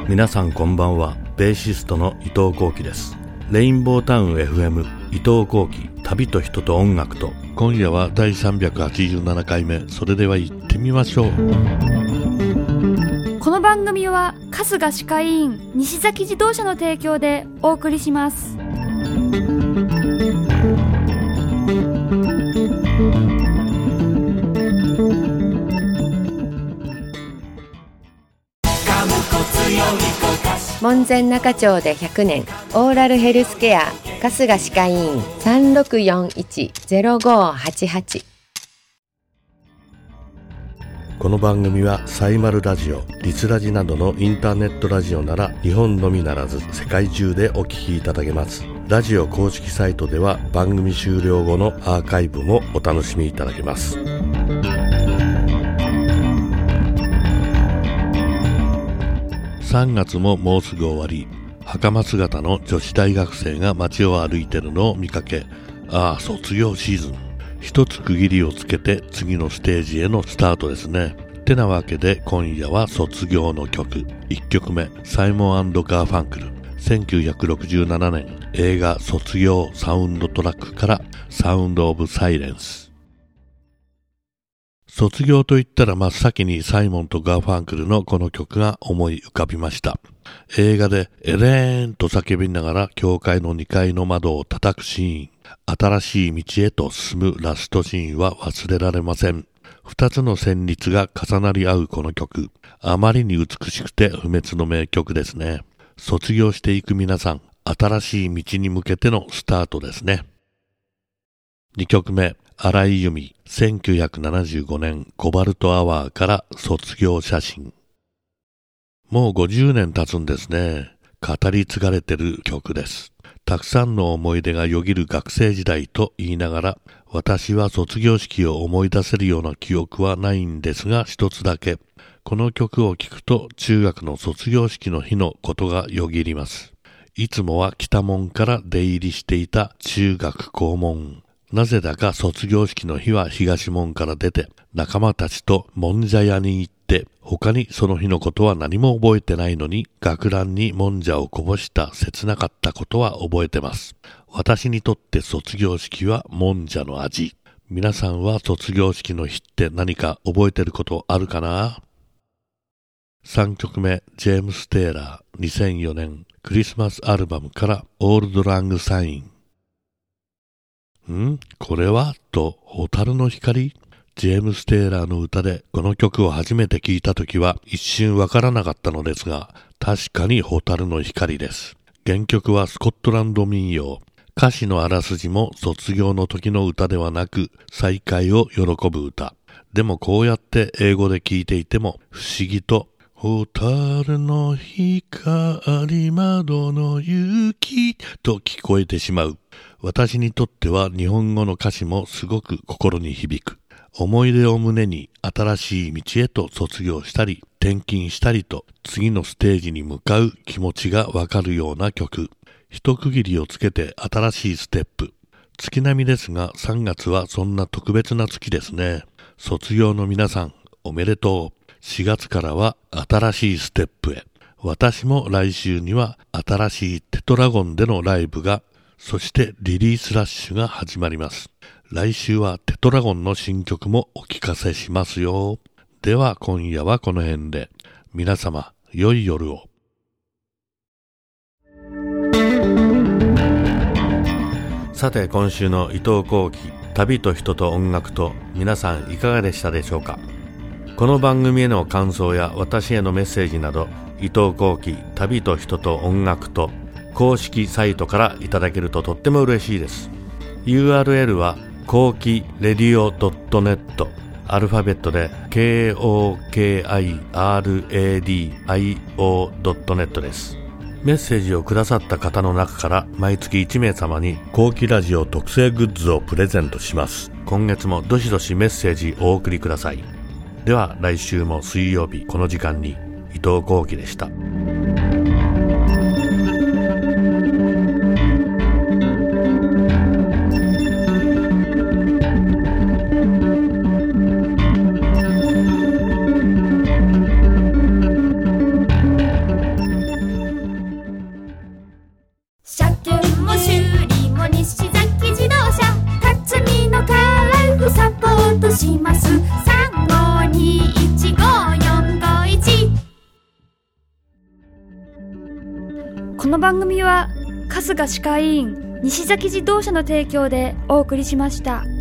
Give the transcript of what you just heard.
皆さんこんばんは。ベーシストの伊藤幸喜です。レインボータウン FM 伊藤幸喜、旅と人と音楽と。今夜は第387回目。それでは行ってみましょう。 この番組は春日歯科医院西崎自動車の提供でお送りします。 門前仲町で100年オーラルヘルスケア春日歯科医院 3641-0588。 この番組はサイマルラジオ、リスラジなどのインターネットラジオなら日本のみならず世界中でお聞きいただけます。ラジオ公式サイトでは番組終了後のアーカイブもお楽しみいただけます。3月ももうすぐ終わり、袴姿の女子大学生が街を歩いてるのを見かけ、ああ卒業シーズン、一つ区切りをつけて次のステージへのスタートですね。ってなわけで今夜は卒業の曲。1曲目、サイモン&ガーファンクル、1967年映画卒業サウンドトラックからサウンドオブサイレンス。卒業といったら真っ先にサイモンとガーファンクルのこの曲が思い浮かびました。映画でエレーンと叫びながら教会の2階の窓を叩くシーン、新しい道へと進むラストシーンは忘れられません。2つの旋律が重なり合うこの曲、あまりに美しくて不滅の名曲ですね。卒業していく皆さん、新しい道に向けてのスタートですね。2曲目、荒井由実、1975年コバルトアワーから卒業写真。もう50年経つんですね。語り継がれてる曲です。たくさんの思い出がよぎる学生時代と言いながら、私は卒業式を思い出せるような記憶はないんですが、一つだけ。この曲を聴くと中学の卒業式の日のことがよぎります。いつもは北門から出入りしていた中学校門。なぜだか卒業式の日は東門から出て仲間たちともんじゃ屋に行って、他にその日のことは何も覚えてないのに学ランにもんじゃをこぼした切なかったことは覚えてます。私にとって卒業式はもんじゃの味。皆さんは卒業式の日って何か覚えてることあるかな？ 3 曲目、ジェームス・テイラー、2004年クリスマスアルバムからオールド・ラング・サイン。これはと、蛍の光？ジェームス・テイラーの歌でこの曲を初めて聴いたときは一瞬わからなかったのですが、確かに蛍の光です。原曲はスコットランド民謡。歌詞のあらすじも卒業の時の歌ではなく再会を喜ぶ歌。でもこうやって英語で聴いていても不思議と、蛍の光窓の雪と聞こえてしまう。私にとっては日本語の歌詞もすごく心に響く。思い出を胸に新しい道へと卒業したり転勤したりと次のステージに向かう気持ちがわかるような曲。一区切りをつけて新しいステップ。月並みですが3月はそんな特別な月ですね。卒業の皆さんおめでとう。4月からは新しいステップへ。私も来週には新しいテトラゴンでのライブが、そしてリリースラッシュが始まります。来週はテトラゴンの新曲もお聞かせしますよ。では今夜はこの辺で。皆様、良い夜を。さて今週の伊藤幸喜、旅と人と音楽と、皆さんいかがでしたでしょうか。この番組への感想や私へのメッセージなど、伊藤幸喜、旅と人と音楽と公式サイトからいただけるととっても嬉しいです。 URL は幸喜レディオ .net、 アルファベットで KOKIRADIO.net です。メッセージをくださった方の中から毎月1名様に幸喜ラジオ特製グッズをプレゼントします。今月もどしどしメッセージお送りください。では来週も水曜日この時間に、伊藤幸喜でした。 します。35215451。この番組は春日歯科医院西崎自動車の提供でお送りしました。